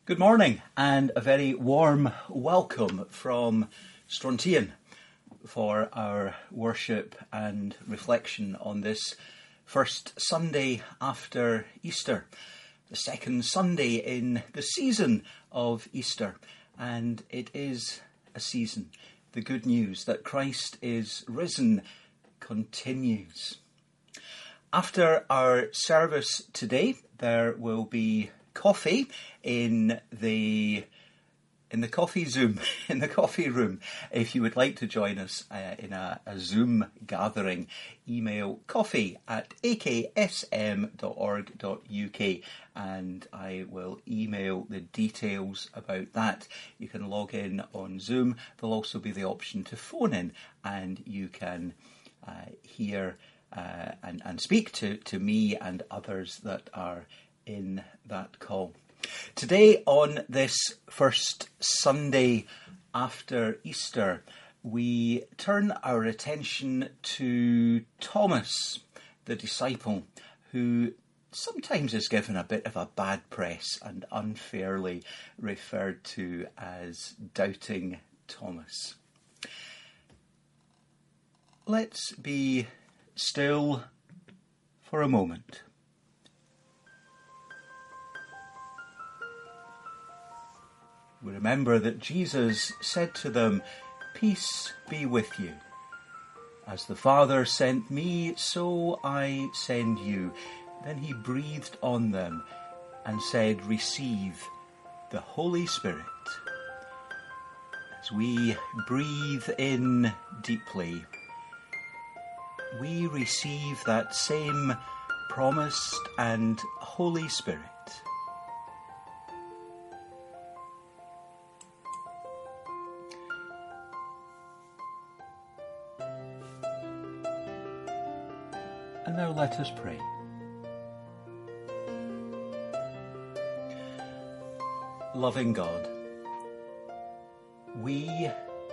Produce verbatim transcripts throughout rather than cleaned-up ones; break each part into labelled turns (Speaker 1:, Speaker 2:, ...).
Speaker 1: Good morning and a very warm welcome from Strontian for our worship and reflection on this first Sunday after Easter, the second Sunday in the season of Easter. And it is a season. The good news that Christ is risen continues. After our service today, there will be coffee in the in the coffee Zoom, in the coffee room. If you would like to join us uh, in a, a Zoom gathering, email coffee at a k s m dot org dot u k and I will email the details about that. You can log in on Zoom. There'll also be the option to phone in and you can uh, hear uh, and, and speak to, to me and others that are in that call. Today, on this first Sunday after Easter, we turn our attention to Thomas, the disciple, who sometimes is given a bit of a bad press and unfairly referred to as Doubting Thomas. Let's be still for a moment. We remember that Jesus said to them, "Peace be with you. As the Father sent me, so I send you." Then he breathed on them and said, "Receive the Holy Spirit." As we breathe in deeply, we receive that same promised and Holy Spirit. And now let us pray. Loving God, we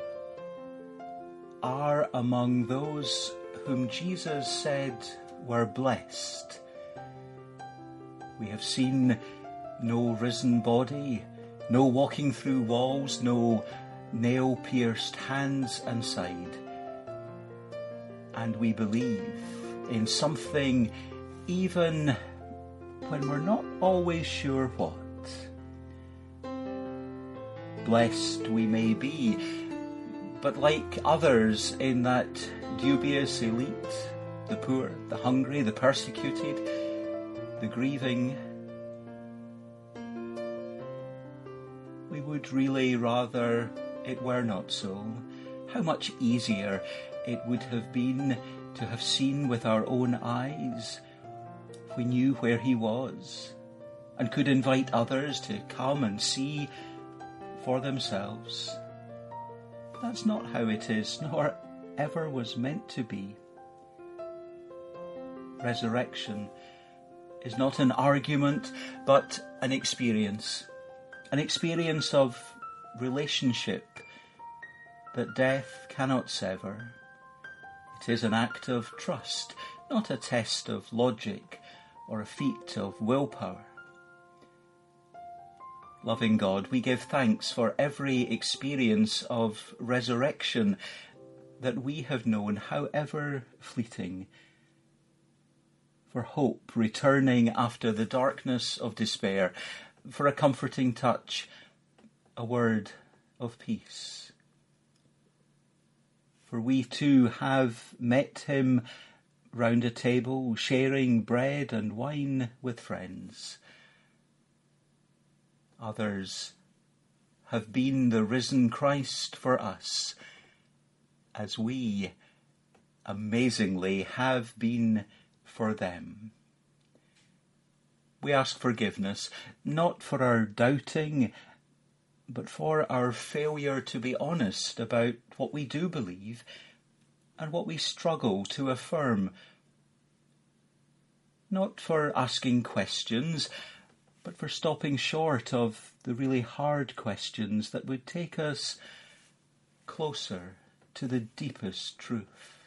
Speaker 1: are among those whom Jesus said were blessed. We have seen no risen body, no walking through walls, no nail-pierced hands and side. And we believe in something even when we're not always sure what. Blessed we may be, but like others in that dubious elite, the poor, the hungry, the persecuted, the grieving, we would really rather it were not so. How much easier it would have been to have seen with our own eyes if we knew where he was and could invite others to come and see for themselves. That's not how it is, nor ever was meant to be. Resurrection is not an argument, but an experience, an experience of relationship that death cannot sever. It is an act of trust, not a test of logic or a feat of willpower. Loving God, we give thanks for every experience of resurrection that we have known, however fleeting, for hope returning after the darkness of despair, for a comforting touch, a word of peace. For we too have met him round a table, sharing bread and wine with friends. Others have been the risen Christ for us, as we, amazingly, have been for them. We ask forgiveness, not for our doubting, but for our failure to be honest about what we do believe and what we struggle to affirm. Not for asking questions, but for stopping short of the really hard questions that would take us closer to the deepest truth.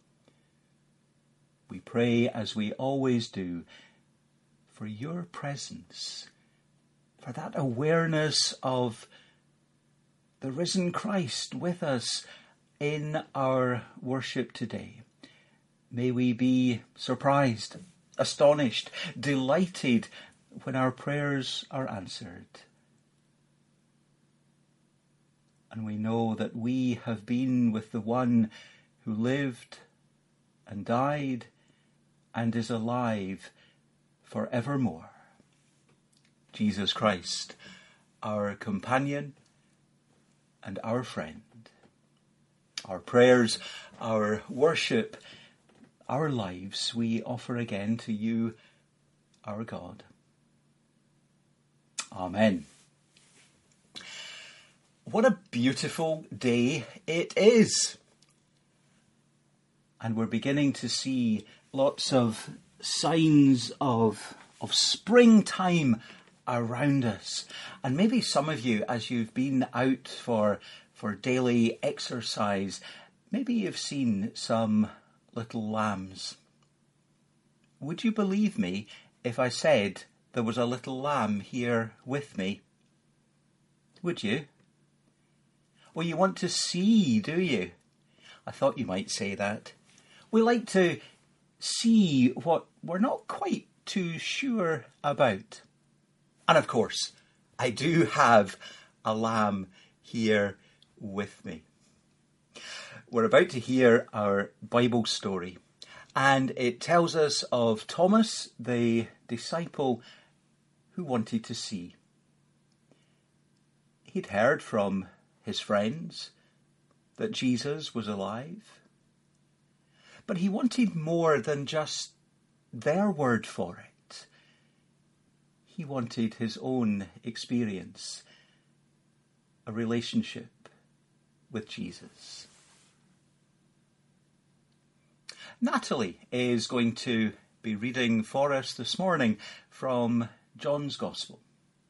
Speaker 1: We pray, as we always do, for your presence, for that awareness of the risen Christ with us in our worship today. May we be surprised, astonished, delighted when our prayers are answered. And we know that we have been with the one who lived and died and is alive forevermore. Jesus Christ, our companion and our friend. Our prayers, our worship, our lives, we offer again to you, our God. Amen. What a beautiful day it is. And we're beginning to see lots of signs of, of springtime around us. And maybe some of you, as you've been out for, for daily exercise, maybe you've seen some little lambs. Would you believe me if I said there was a little lamb here with me? Would you? Well, you want to see, do you? I thought you might say that. We like to see what we're not quite too sure about. And of course, I do have a lamb here with me. We're about to hear our Bible story, and it tells us of Thomas, the disciple who wanted to see. He'd heard from his friends that Jesus was alive, but he wanted more than just their word for it. He wanted his own experience, a relationship with Jesus. Natalie is going to be reading for us this morning from John's Gospel.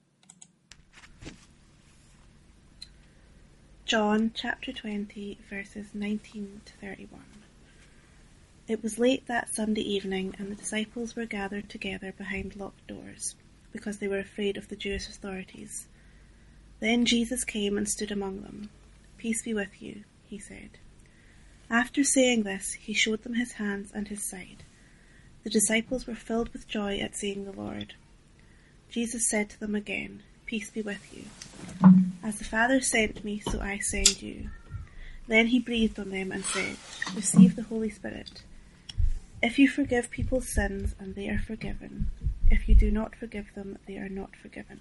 Speaker 2: John chapter twenty, verses nineteen to thirty-one. It was late that Sunday evening, and the disciples were gathered together behind locked doors, because they were afraid of the Jewish authorities. Then Jesus came and stood among them. "Peace be with you," he said. After saying this, he showed them his hands and his side. The disciples were filled with joy at seeing the Lord. Jesus said to them again, "Peace be with you. As the Father sent me, so I send you." Then he breathed on them and said, "Receive the Holy Spirit. If you forgive people's sins, and they are forgiven. If you do not forgive them, they are not forgiven."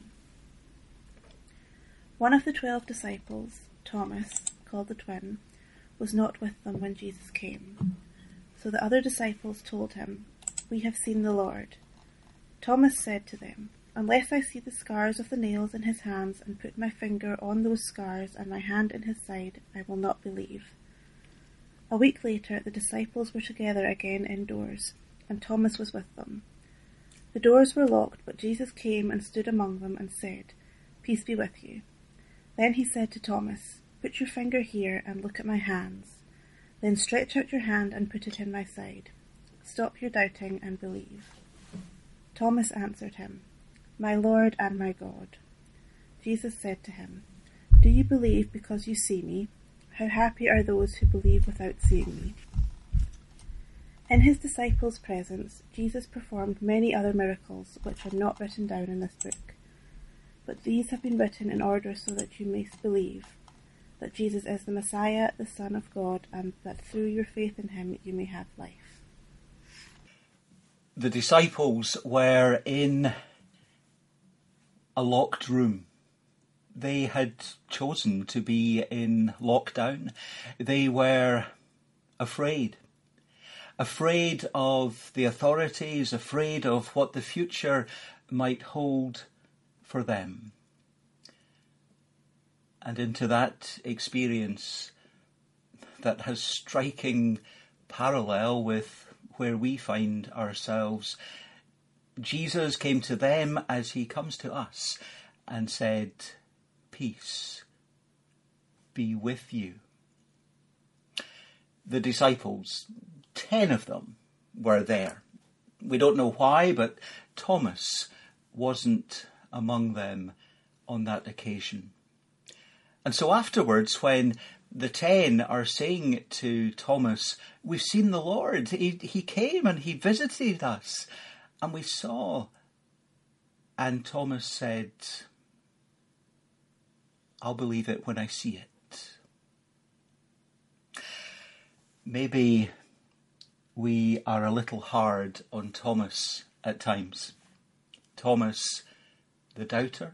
Speaker 2: One of the twelve disciples, Thomas, called the twin, was not with them when Jesus came. So the other disciples told him, "We have seen the Lord." Thomas said to them, "Unless I see the scars of the nails in his hands, and put my finger on those scars and my hand in his side, I will not believe." A week later, the disciples were together again indoors, and Thomas was with them. The doors were locked, but Jesus came and stood among them and said, "Peace be with you." Then he said to Thomas, "Put your finger here and look at my hands. Then stretch out your hand and put it in my side. Stop your doubting and believe." Thomas answered him, "My Lord and my God." Jesus said to him, "Do you believe because you see me? How happy are those who believe without seeing me." In his disciples' presence, Jesus performed many other miracles which are not written down in this book. But these have been written in order so that you may believe that Jesus is the Messiah, the Son of God, and that through your faith in him you may have life.
Speaker 1: The disciples were in a locked room. They had chosen to be in lockdown. They were afraid. Afraid of the authorities, afraid of what the future might hold for them. And into that experience that has striking parallel with where we find ourselves, Jesus came to them as he comes to us and said, "Peace be with you." The disciples, ten of them, were there. We don't know why, but Thomas wasn't among them on that occasion. And so afterwards, when the ten are saying to Thomas, we've seen the Lord, he, he came and he visited us, and we saw. And Thomas said, I'll believe it when I see it. Maybe we are a little hard on Thomas at times. Thomas, the doubter.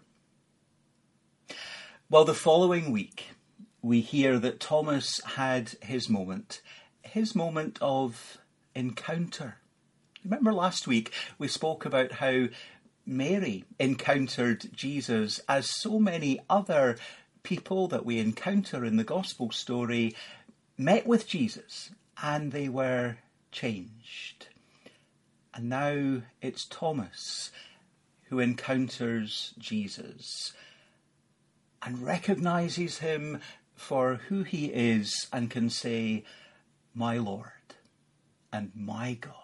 Speaker 1: Well, the following week, we hear that Thomas had his moment, his moment of encounter. Remember last week we spoke about how Mary encountered Jesus, as so many other people that we encounter in the gospel story met with Jesus and they were changed. And now it's Thomas who encounters Jesus and recognises him for who he is and can say, my Lord and my God.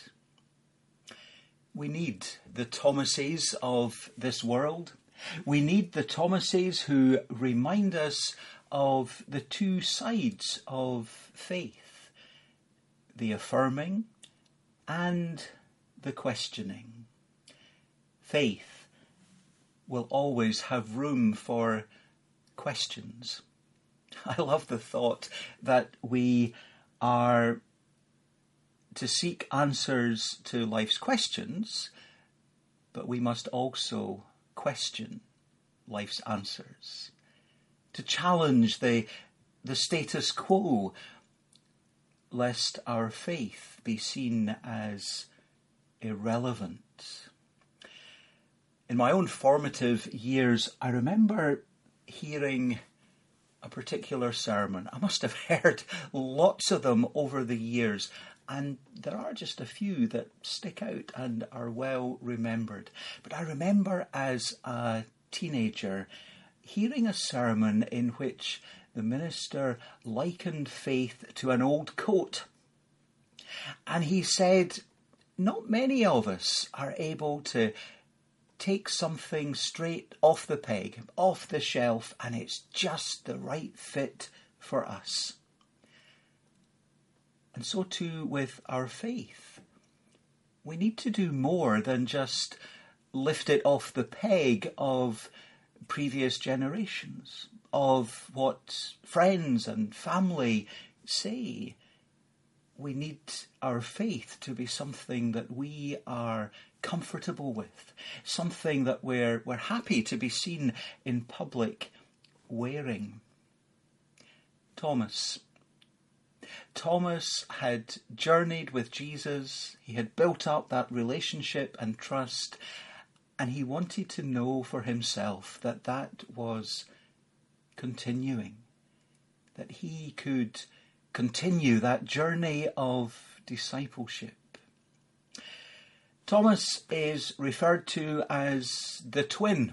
Speaker 1: We need the Thomases of this world. We need the Thomases who remind us of the two sides of faith, the affirming and the questioning. Faith will always have room for questions. I love the thought that we are to seek answers to life's questions, but we must also question life's answers. To challenge the, the status quo, lest our faith be seen as irrelevant. In my own formative years, I remember hearing a particular sermon. I must have heard lots of them over the years, and there are just a few that stick out and are well remembered. But I remember as a teenager hearing a sermon in which the minister likened faith to an old coat. And he said, not many of us are able to take something straight off the peg, off the shelf, and it's just the right fit for us. And so too with our faith. We need to do more than just lift it off the peg of previous generations, of what friends and family say. We need our faith to be something that we are comfortable with, something that we're, we're happy to be seen in public wearing. Thomas. Thomas had journeyed with Jesus, he had built up that relationship and trust, and he wanted to know for himself that that was continuing, that he could continue that journey of discipleship. Thomas is referred to as the twin,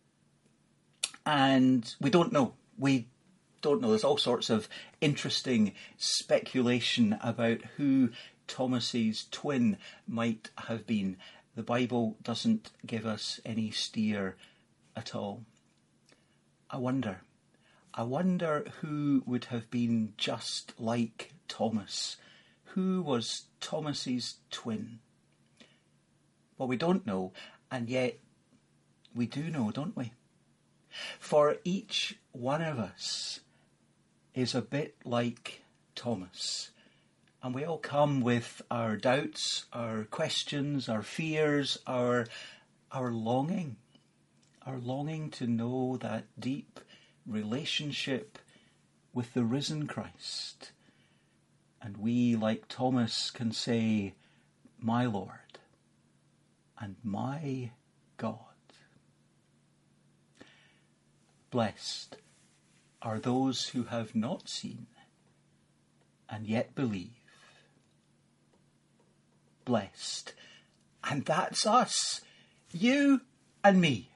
Speaker 1: and we don't know. We don't know. There's all sorts of interesting speculation about who Thomas's twin might have been. The Bible doesn't give us any steer at all. I wonder. I wonder who would have been just like Thomas. Who was Thomas's twin? Well, we don't know, and yet we do know, don't we? For each one of us is a bit like Thomas. And we all come with our doubts, our questions, our fears, our, our longing. Our longing to know that deep relationship with the risen Christ. And we, like Thomas, can say, my Lord and my God. Blessed are those who have not seen and yet believe. Blessed. And that's us, you and me.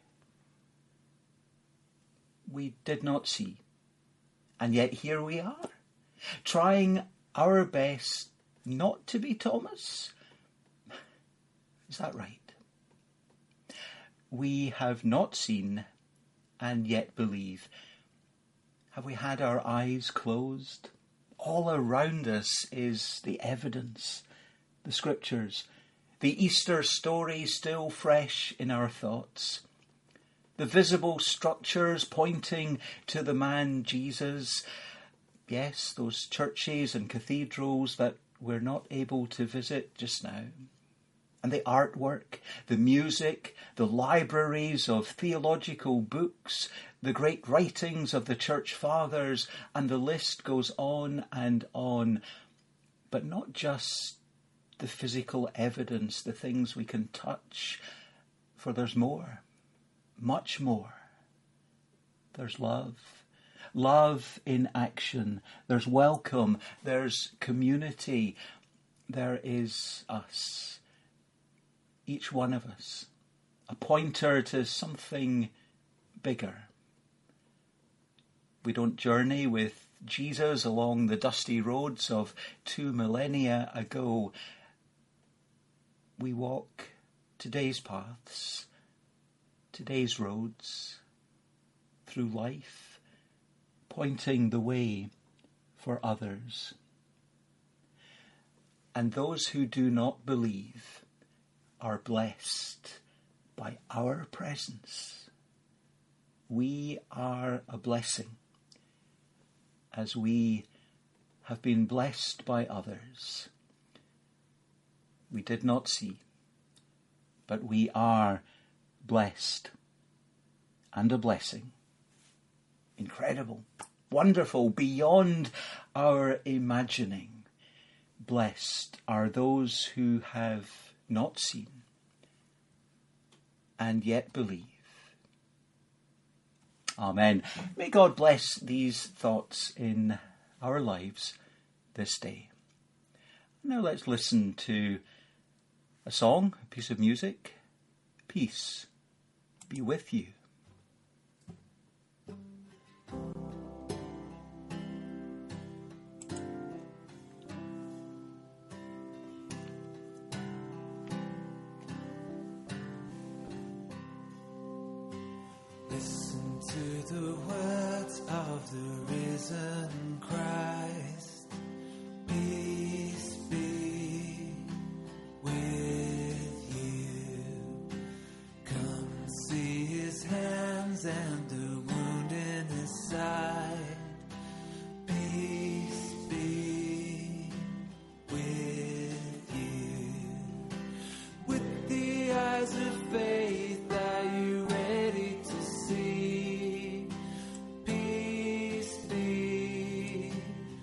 Speaker 1: We did not see, and yet here we are, trying our best not to be Thomas. Is that right? We have not seen, and yet believe? Have we had our eyes closed? All around us is the evidence, the scriptures, the Easter story still fresh in our thoughts, the visible structures pointing to the man Jesus. Yes, those churches and cathedrals that we're not able to visit just now. And the artwork, the music, the libraries of theological books, the great writings of the church fathers, and the list goes on and on. But not just the physical evidence, the things we can touch, for there's more, much more. There's love. Love in action. There's welcome. There's community. There is us. Each one of us. A pointer to something bigger. We don't journey with Jesus along the dusty roads of two millennia ago. We walk today's paths, today's roads, through life, pointing the way for others. And those who do not believe are blessed by our presence. We are a blessing as we have been blessed by others. We did not see, but we are blessed and a blessing. Incredible, wonderful, beyond our imagining. Blessed are those who have not seen and yet believe. Amen. May God bless these thoughts in our lives this day. Now let's listen to a song, a piece of music. Peace be with you.
Speaker 3: Listen to the words of the risen Christ. Peace be with you. Come see his hands and the wound in his side. Peace be with you. With the eyes of faith, are you ready to see? Peace be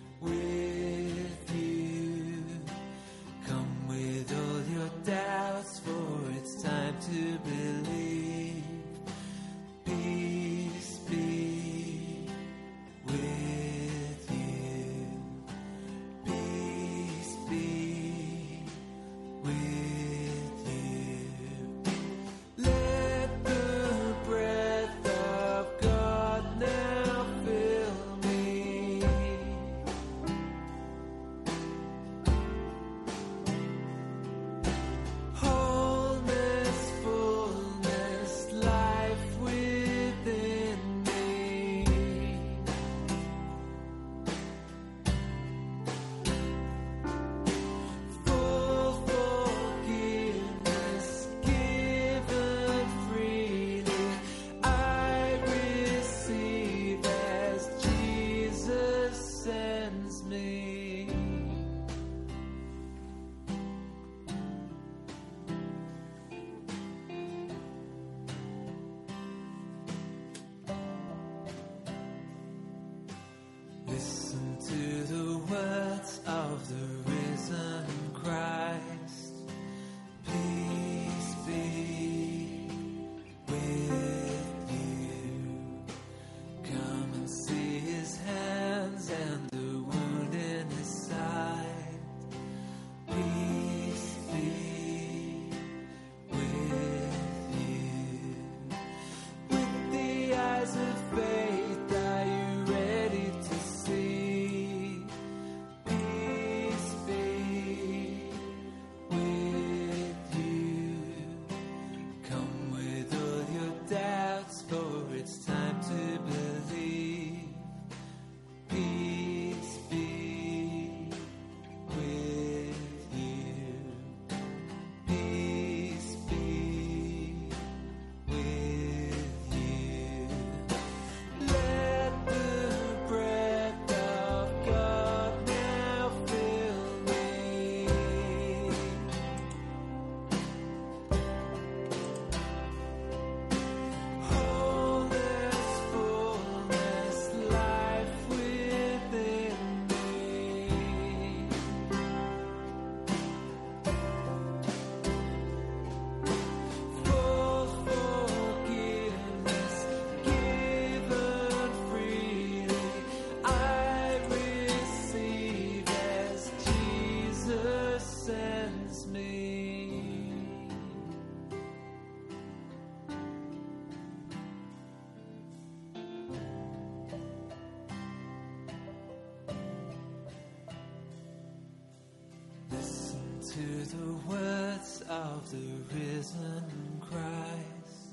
Speaker 3: to the words of the risen Christ.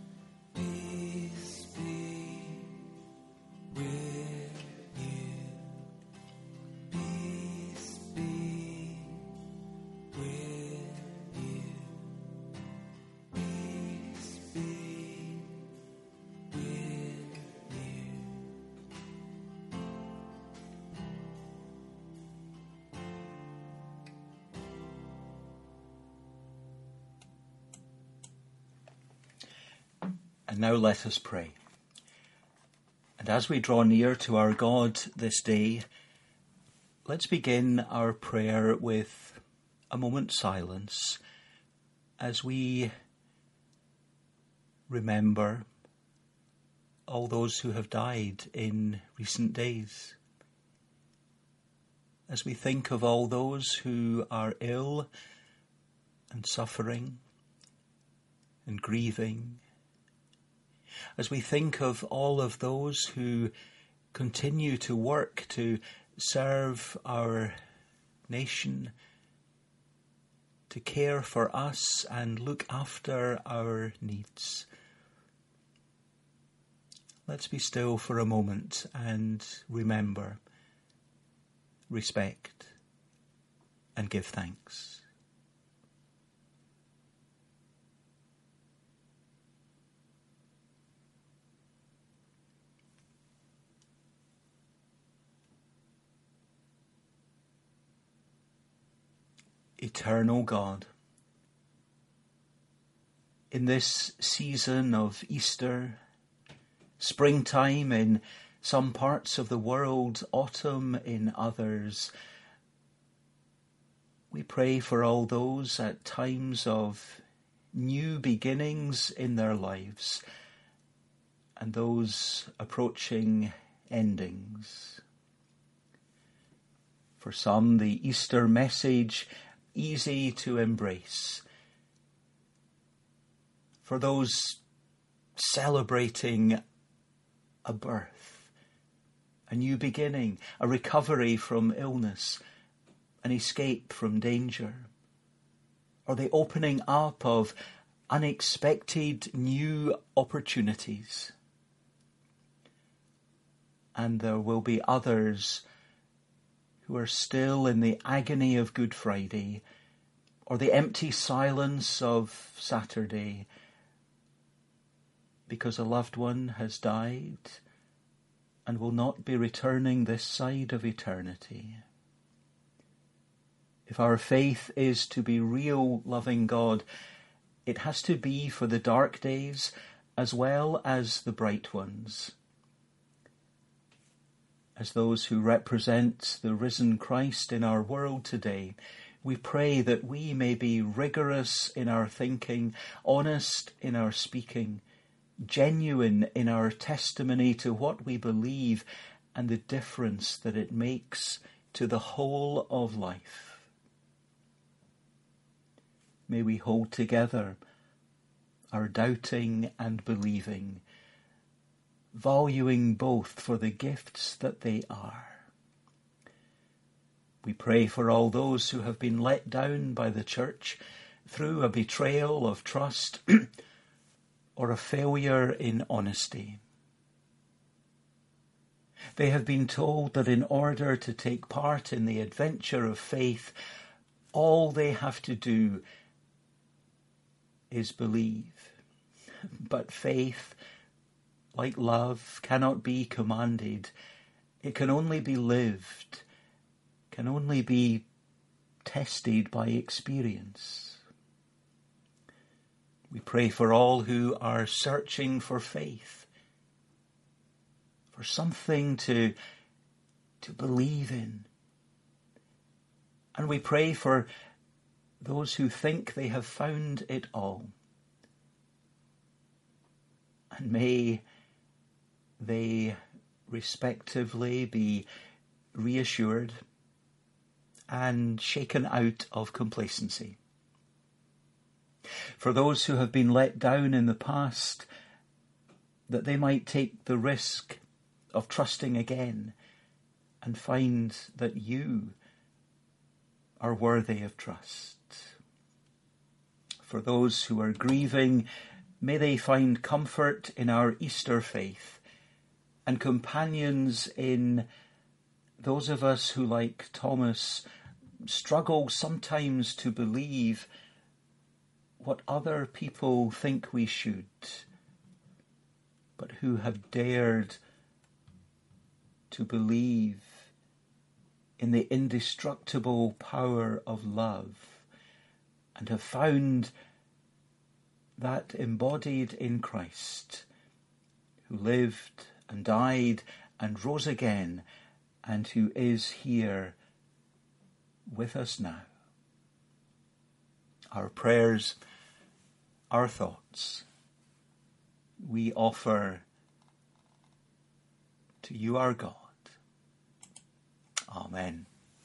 Speaker 3: Peace be with you. Peace be with you. Peace be with you.
Speaker 1: And now let us pray. And as we draw near to our God this day, let's begin our prayer with a moment's silence as we remember all those who have died in recent days. As we think of all those who are ill and suffering and grieving, as we think of all of those who continue to work to serve our nation, to care for us and look after our needs. Let's be still for a moment and remember, respect, and give thanks. Eternal God, in this season of Easter, springtime in some parts of the world, autumn in others, we pray for all those at times of new beginnings in their lives and those approaching endings. For some, the Easter message easy to embrace. For those celebrating a birth, a new beginning, a recovery from illness, an escape from danger, or the opening up of unexpected new opportunities. And there will be others who are still in the agony of Good Friday or the empty silence of Saturday because a loved one has died and will not be returning this side of eternity. If our faith is to be real loving God, it has to be for the dark days as well as the bright ones. As those who represent the risen Christ in our world today, we pray that we may be rigorous in our thinking, honest in our speaking, genuine in our testimony to what we believe and the difference that it makes to the whole of life. May we hold together our doubting and believing, valuing both for the gifts that they are. We pray for all those who have been let down by the church through a betrayal of trust or a failure in honesty. They have been told that in order to take part in the adventure of faith, all they have to do is believe. But faith, like love, cannot be commanded. It can only be lived, can only be tested by experience. We pray for all who are searching for faith, for something to, to believe in. And we pray for those who think they have found it all. And may they respectively be reassured and shaken out of complacency. For those who have been let down in the past, that they might take the risk of trusting again and find that you are worthy of trust. For those who are grieving, may they find comfort in our Easter faith and companions in those of us who, like Thomas, struggle sometimes to believe what other people think we should, but who have dared to believe in the indestructible power of love and have found that embodied in Christ, who lived and died and rose again, and who is here with us now. Our prayers, our thoughts, we offer to you, our God. Amen.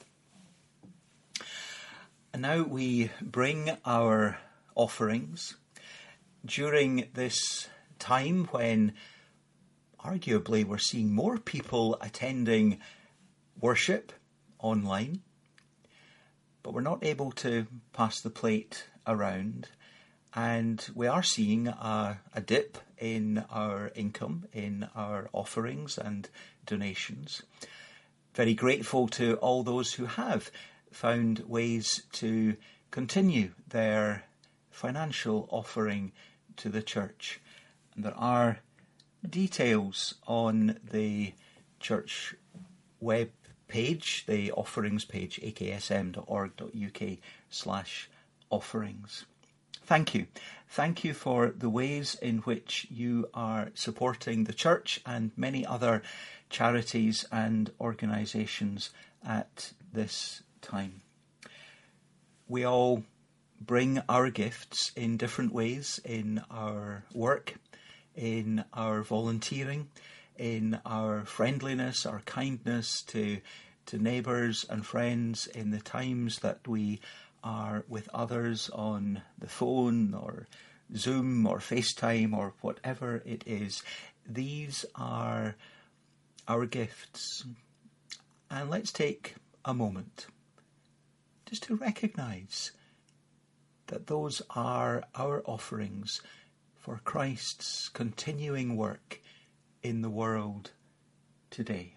Speaker 1: And now we bring our offerings during this time when arguably we're seeing more people attending worship online, but we're not able to pass the plate around, and we are seeing a, a dip in our income, in our offerings and donations. Very grateful to all those who have found ways to continue their financial offering to the church. And there are details on the church web page, the offerings page, a k s m dot org dot u k slash offerings. Thank you. Thank you for the ways in which you are supporting the church and many other charities and organisations at this time. We all bring our gifts in different ways in our work, in our volunteering, in our friendliness, our kindness to to neighbours and friends, in the times that we are with others on the phone or Zoom or FaceTime or whatever it is. These are our gifts. And let's take a moment just to recognise that those are our offerings for Christ's continuing work in the world today.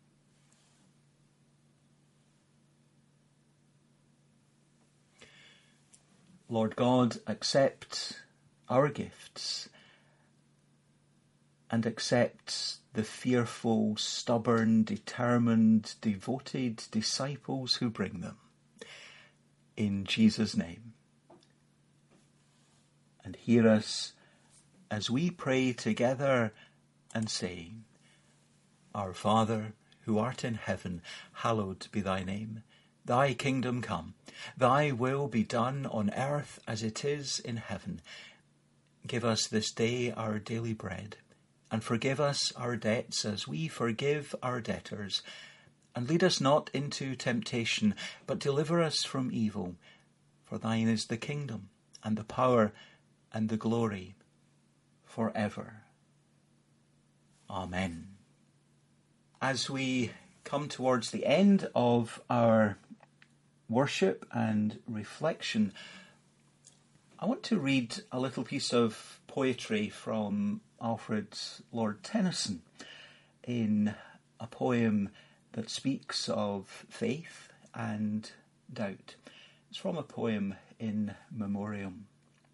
Speaker 1: Lord God, accept our gifts and accept the fearful, stubborn, determined, devoted disciples who bring them. In Jesus' name. And hear us as we pray together and say, Our Father, who art in heaven, hallowed be thy name. Thy kingdom come, thy will be done on earth as it is in heaven. Give us this day our daily bread, and forgive us our debts as we forgive our debtors. And lead us not into temptation, but deliver us from evil. For thine is the kingdom, and the power, and the glory, forever. Amen. As we come towards the end of our worship and reflection, I want to read a little piece of poetry from Alfred Lord Tennyson in a poem that speaks of faith and doubt. It's from a poem in memoriam.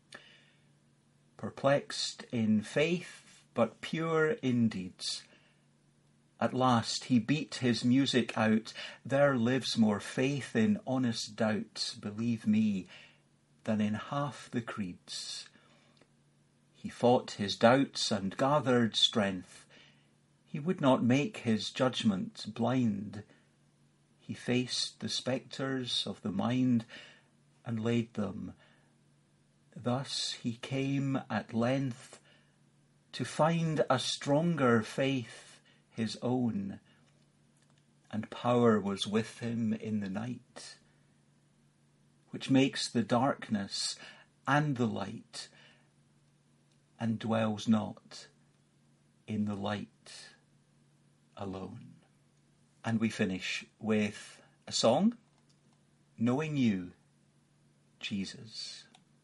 Speaker 1: Perplexed in faith, but pure in deeds, at last he beat his music out. There lives more faith in honest doubt, believe me, than in half the creeds. He fought his doubts and gathered strength. He would not make his judgment blind. He faced the spectres of the mind and laid them. Thus he came at length to find a stronger faith his own, and power was with him in the night, which makes the darkness and the light, and dwells not in the light alone. And we finish with a song knowing you, Jesus.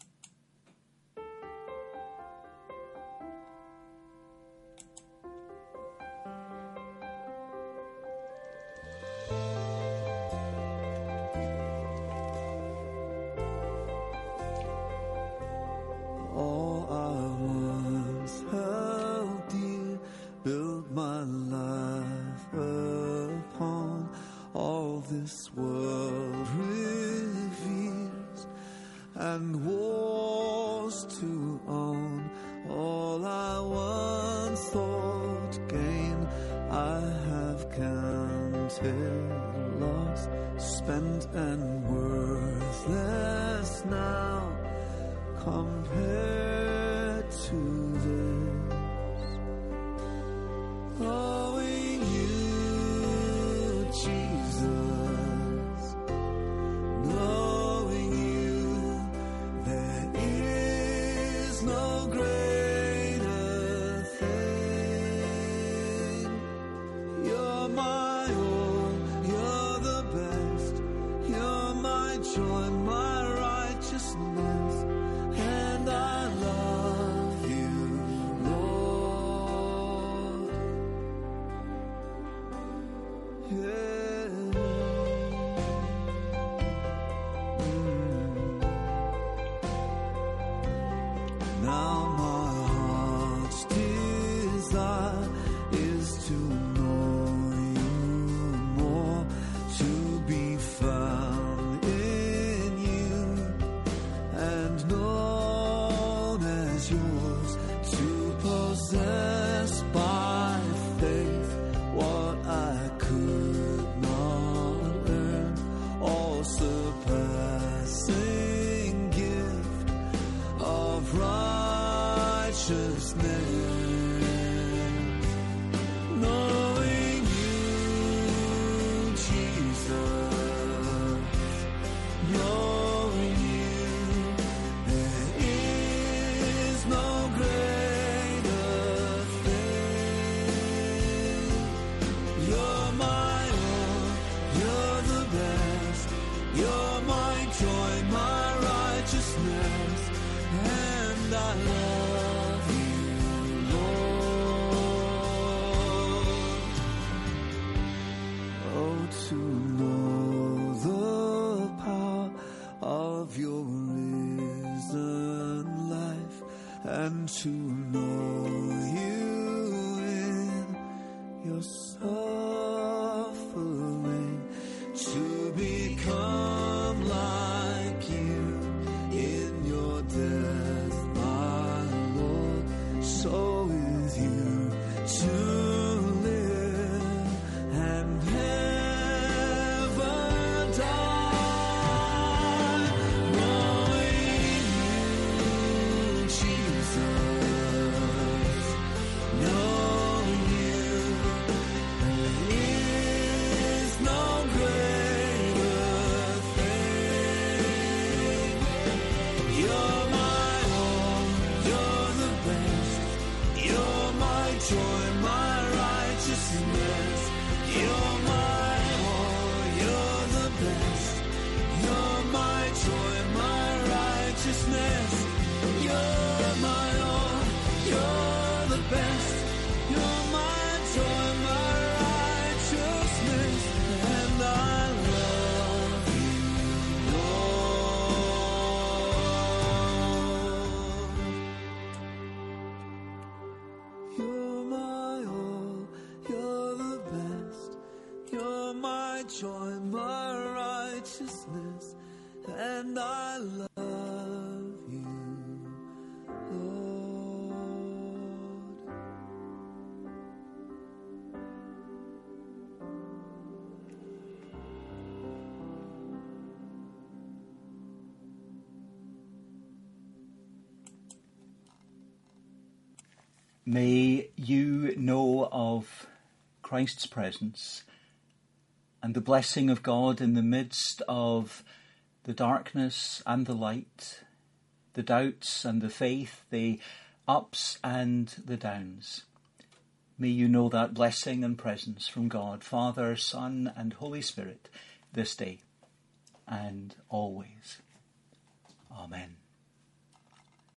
Speaker 3: All I once held dear, built my life upon. All this world reveres and wars to own. All I once thought gain, I have counted loss, spent and worthless now, compared to this. Knowing you, Jesus, knowing you, there is no greater thing. You're my all, you're the best, you're my joy, my righteousness. And I love you, Lord. Yeah. Mm. Now my heart's desire is to know you more, to be found in you, and known as yours, to possess by faith what I could not earn, all surpassing gift of righteousness. Knowing you, Jesus, knowing you, there is no greater thing. You're my all, you're the best, you're my joy, my righteousness, and I love you, Lord. Oh, to know the power of your risen life, and to know you in your suffering, to become like you in your death, my Lord. So with you to live and never die. Knowing you, Jesus, knowing you, there is no greater thing. You're my all, you're the best, you're my joy, my righteousness. You're my all, you're the best, you're my joy, my righteousness. You're my all, you're the best, you're my joy, my righteousness, and I love you, Lord. You're my all, you're the best, you're my joy, my righteousness, and I love you, Lord.
Speaker 1: May you know of Christ's presence and the blessing of God in the midst of the darkness and the light, the doubts and the faith, the ups and the downs. May you know that blessing and presence from God, Father, Son, and Holy Spirit this day and always. Amen.